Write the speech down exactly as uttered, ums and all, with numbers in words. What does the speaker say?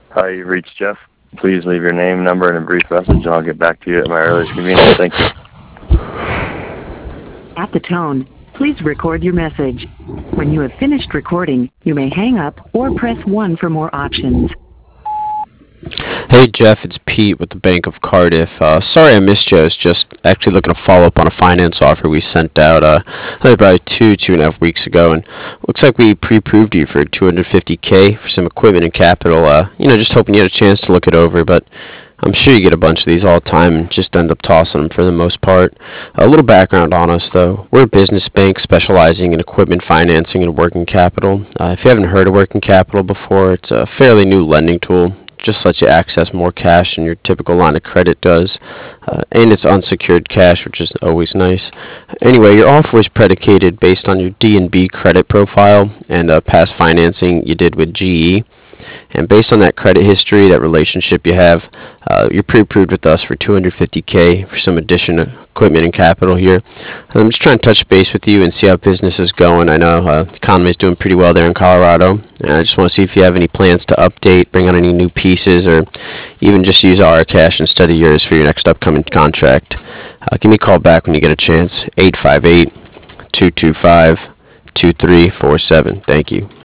Hi, you've reached Jeff. Please leave your name, number, and a brief message, and I'll get back to you at my earliest convenience. Thank you. At the tone, please record your message. When you have finished recording, you may hang up or press one for more options. Hey Jeff, it's Pete with the Bank of Cardiff. Uh, sorry I missed you. I was just actually looking to follow up on a finance offer we sent out uh, about two, two and a half weeks ago, and looks like we pre-approved you for two hundred fifty K for some equipment and capital. Uh, you know, just hoping you had a chance to look it over, but I'm sure you get a bunch of these all the time and just end up tossing them for the most part. A little background on us, though. We're a business bank specializing in equipment financing and working capital. Uh, if you haven't heard of working capital before, it's a fairly new lending tool. Just lets you access more cash than your typical line of credit does, uh, and it's unsecured cash, which is always nice. Anyway, your offer is predicated based on your D and B credit profile and uh, past financing you did with G E. And based on that credit history, that relationship you have, uh, you're pre-approved with us for two hundred fifty K for some additional equipment and capital here. I'm just trying to touch base with you and see how business is going. I know uh, the economy is doing pretty well there in Colorado, and I just want to see if you have any plans to update, bring on any new pieces, or even just use our cash instead of yours for your next upcoming contract. Uh, give me a call back when you get a chance, eight five eight, two two five, two three four seven. Thank you.